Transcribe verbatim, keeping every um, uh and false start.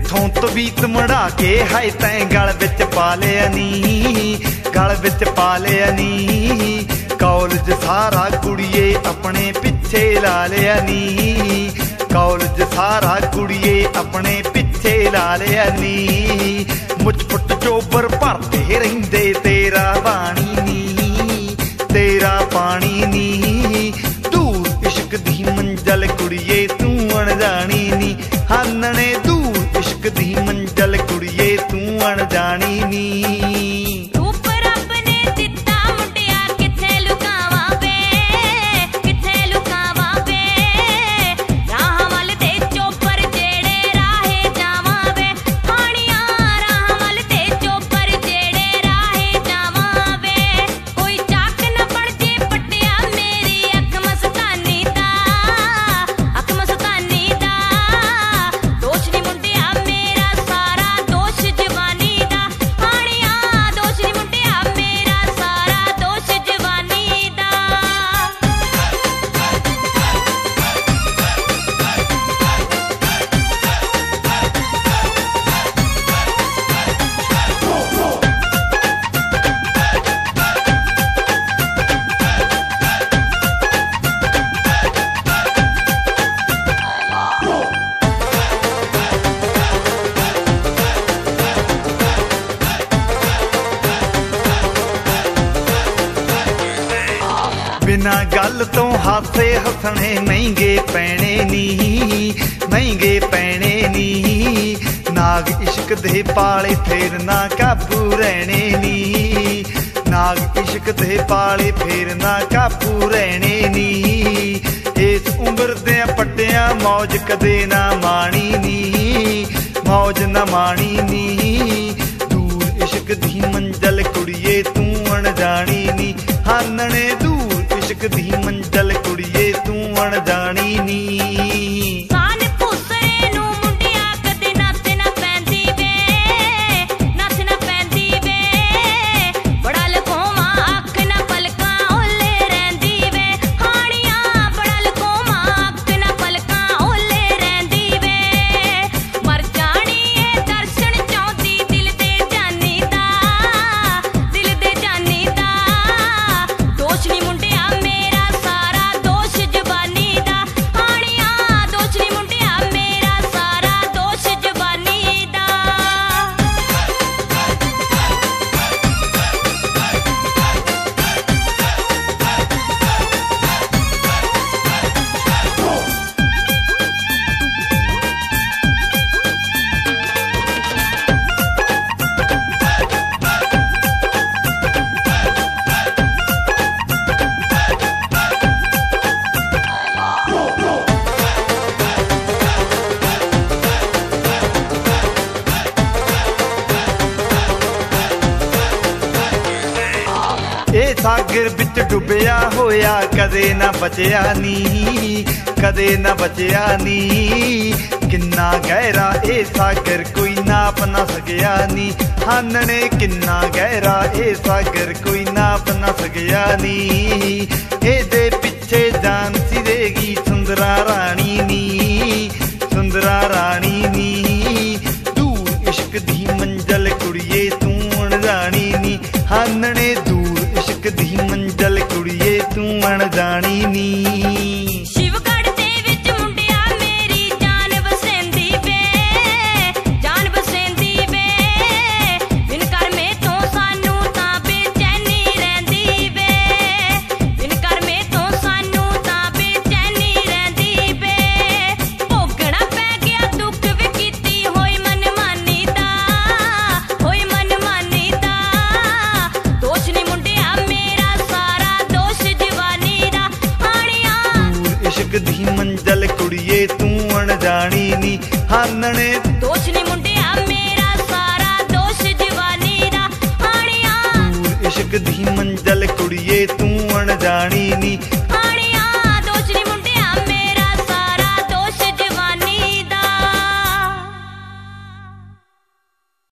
ਕਿੱਥੋਂ ਤਵੀਤ ਮੜਾ ਕੇ ਹਾਏ ਤੈਂ ਗਲ ਵਿੱਚ ਪਾ ਲਿਆ ਨੀ, ਗਲ ਵਿੱਚ ਪਾ ਲਿਆ ਨੀ। ਕਾਲਜ ਸਾਰਾ ਕੁੜੀਏ ਆਪਣੇ ਪਿੱਛੇ ਲਾ ਲਿਆ ਨੀ, ਕਾਲਜ ਸਾਰਾ ਕੁੜੀਏ ਆਪਣੇ ਪਿੱਛੇ ਲਾ ਲਿਆ ਨੀ। ਮੁੱਛ ਫੁੱਟ ਚੋਬਰ ਭਰਦੇ ਰਹਿੰਦੇ ਤੇਰਾ ਪਾਣੀ ਨੀ, ਤੇਰਾ ਪਾਣੀ ਨੀ। ਦੂਰ ਇਸ਼ਕ ਦੀ ਮੰਜ਼ਲ ਕੁੜੀਏ ਤੂੰ ਅਣਜਾਣੀ ਨੀ, ਹਾਨਣੇ ਦੂਰ ਇਸ਼ਕ ਦੀ ਮੰਜ਼ਲ ਕੁੜੀਏ ਤੂੰ ਅਣਜਾਣੀ ਨੀ। बिना गल तो हासे हसने महंगे पैने नी, महंगे पैने नी। नाग इश्क दे पाले फेर ना काबू रहने नी, नाग इश्क दे पाले फेर ना काबू रहने नी। इस उम्र दे पट्टिया मौज कदे ना माणी नी, मौज ना माणी नी। दूर इश्क दी मंजल कुड़िए तू अणजाणी नी, हानने दूर इश्क दी मंजल कुड़िए तू अणजाणी नी। ਇਹ ਸਾਗਰ ਵਿੱਚ ਡੁੱਬਿਆ ਹੋਇਆ ਕਦੇ ਨਾ ਬਚਿਆ ਨੀ, ਕਦੇ ਨਾ ਬਚਿਆ ਨੀ। ਕਿੰਨਾ ਗਹਿਰਾ ਇਹ ਸਾਗਰ ਕੋਈ ਨਾਪ ਨਾ ਸਕਿਆ ਨੀ, ਹਾਨਣੇ ਕਿੰਨਾ ਗਹਿਰਾ ਇਹ ਸਾਗਰ ਕੋਈ ਨਾਪ ਨਾ ਸਕਿਆ ਨੀ। ਇਹਦੇ ਪਿੱਛੇ ਜਾਨ ਸਿਰੇਗੀ ਸੁੰਦਰਾ ਰਾਣੀ ਨੀ, ਸੁੰਦਰਾ ਰਾਣੀ ਨੀ। ਦੂਰ ਇਸ਼ਕ ਦੀ ਮੰਜ਼ਲ ਕੁੜੀਏ ਤੂੰ ਅਣਜਾਣੀ ਨੀ, ਹਾਨਣੇ ਦੂਰ इश्क दी मंजल कुड़िए तू अणजानी नी। इश्क दी मंजल कुड़िए तू अणजानी नी, हानने दोष नी मुंडिया मेरा सारा दोष जवानी दा हानिया। इश्क दी मंजल कुड़िए तू अणजानी नी,